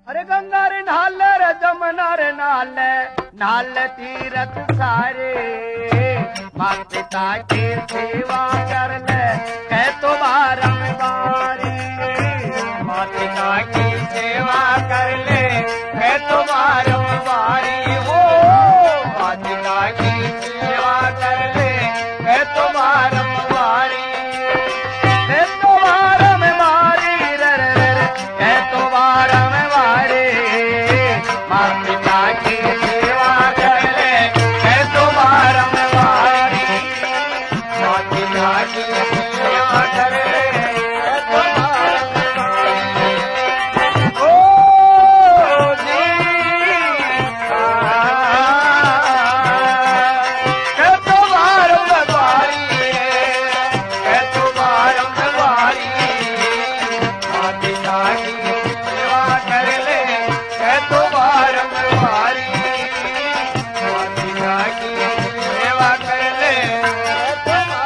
अरे गंगा रे नाल रे जमुना रे नाल तीरथ सारे माता पिता की सेवा कर ले कह तो बारंबारी माता पिता की सेवा कर ले कह तो बारंबारी हो माता पिता की सेवा कर ले कह तो बारंबारी कह तो बारंबारी रे रे रे कह तो बारंबारी माता पिता की सेवा कर ले कह तो बारंबारी माता पिता की सेवा कर ले कह तो बारंबारी ओ जी कह तो बारंबारी कह तो बारंबारी माता पिता की सेवा कर ले कह तो बारंबारी माता पिता की सेवा कर ले कह तो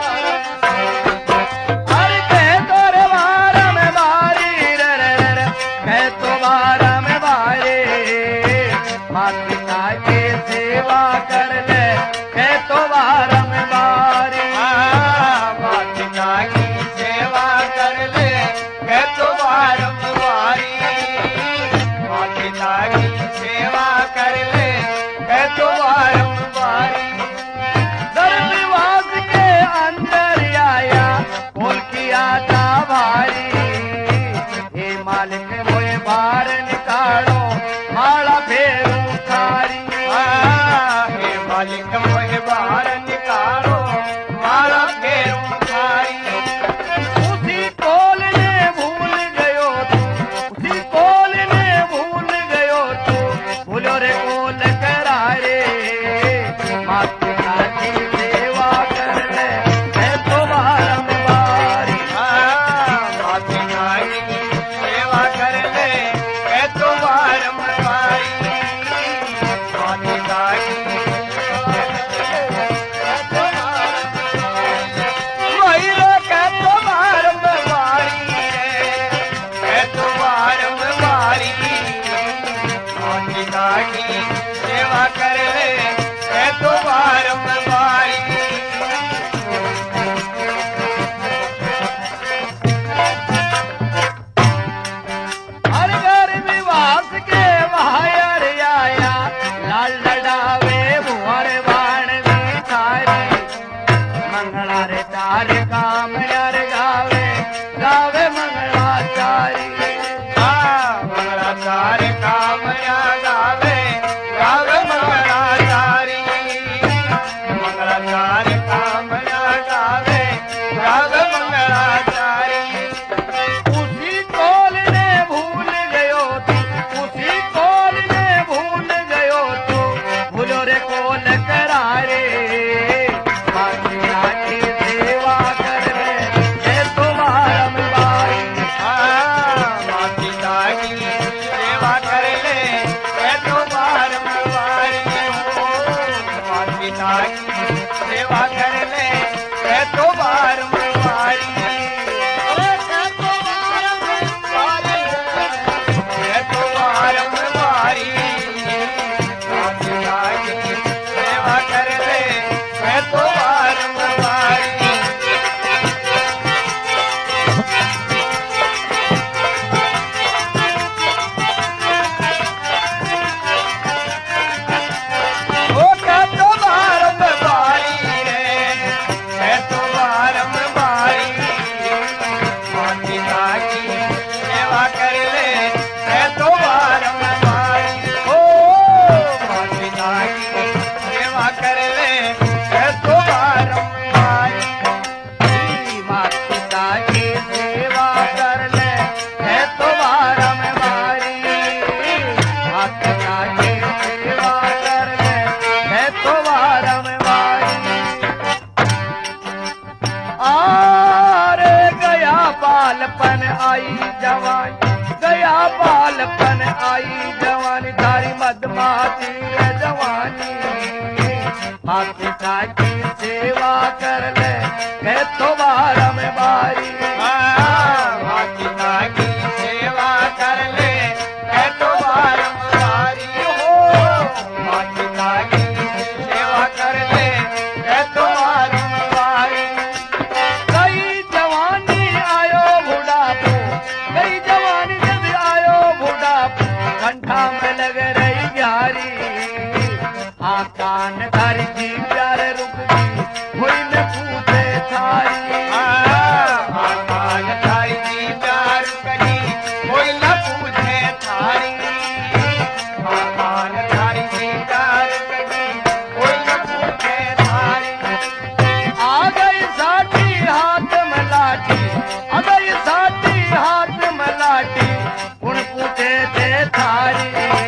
अरे कह तो रे बारंबारी रे रे रे कह तो बारंबारी माता पिता की सेवा कर ले कह तो बारंबारी माता पिता की सेवा कर ले कह तो बारंबारी माता पिता की सेवा कर ले कह तो बारंबारी गर्भवास के अंदर आया बोल किया था भारी हे मालिक मोए बाहर निकालो माला फेरू थारी हे मालिक मोए बाहर निकालो माला फेरू थारी उसी कोल ने भूल गयो तू उसी कोल ने भूल गयो तू भूलो रे कोल करारे माता पिता की सेवा कर ले कह तो बारंबारी माता पिता की सेवा कर ले कह तो बारंबारी माता पिता की वही रे कह तो बारंबारी कह तो बारंबारी माता पिता की सेवा कर ले कह तो बारंबारी हर घर विवास के बाहर आया लाल लडावे भुवर बाण भी थारी मंगला रे तारे काम यार गावे गावे मंगलाचारी मंगला तारे काम या गावे गावे मंगलाचारी मंगला तारे काम या गावे गावे मंगलाचारी उसी कोल ने भूल गयो तू उसी कोल ने भूल गयो तू भूलो रे कोल करारे माता पिता की सेवा कर ले कह तो बारंबारी माता पिता की सेवा कर ले कह तो बारंबारी माता पिता की सेवा कर ले कह तो बारंबारी कह तो बारंबारी कह तो बारंबारी माता पिता की सेवा कर ले कह तो बारंबारी ओ कह तो बारंबारी रे कह तो बारंबारी माता पिता की सेवा कर ले कह तो बारंबारी ओ माता पिता की सेवा कर ले कह तो बारंबारी माता पिता की सेवा कर ले कह तो बारंबारी माता पिता की सेवा कर ले कह तो बारंबारी आरे गया बालपन आई जवानी गया बालपन आई जवानी तारी मदमाती है जवानी माता पिता की सेवा कर ले कह तो बारंबारी माता पिता की सेवा कर ले कह तो कान धारी जी प्यारे रुक जी कोई न पूछे थारी कान धारी जी प्यार करी कोई न पूछे थारी कान धारी जी प्यार करी कोई न पूछे थारी आ गई साथी हाथ में लाठी आ गई साथी हाथ में लाठी उन पूछे थे थारी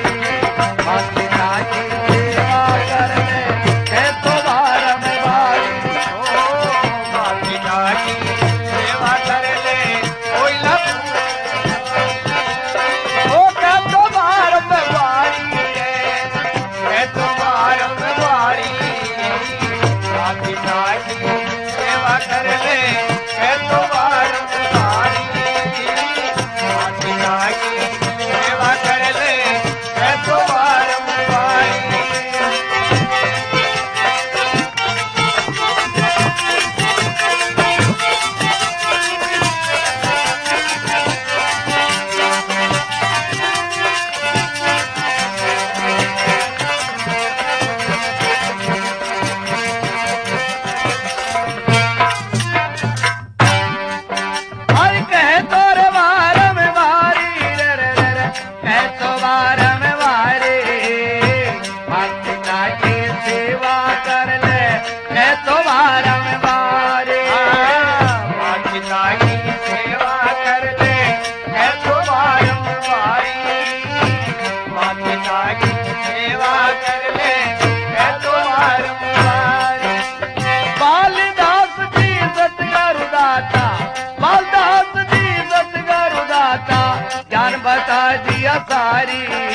बता दिया सारी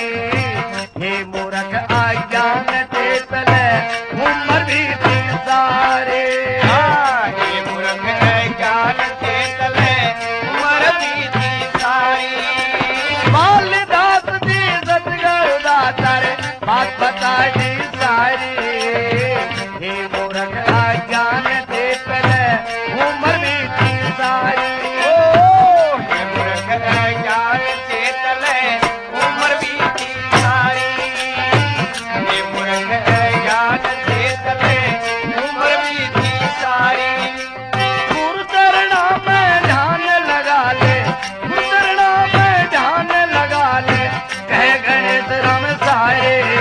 हे मूर्ख अज्ञान ते तले उम्र भी थी सारे हे मूर्ख अज्ञान ते तले उम्र भी थी सारी मालदास दी सतगुरु दाता रे बात बता दी सारी हे मूर्ख अज्ञान ते तले उम्र भी थी सारी हे मूर्ख अज्ञान कह गणेश राम सारे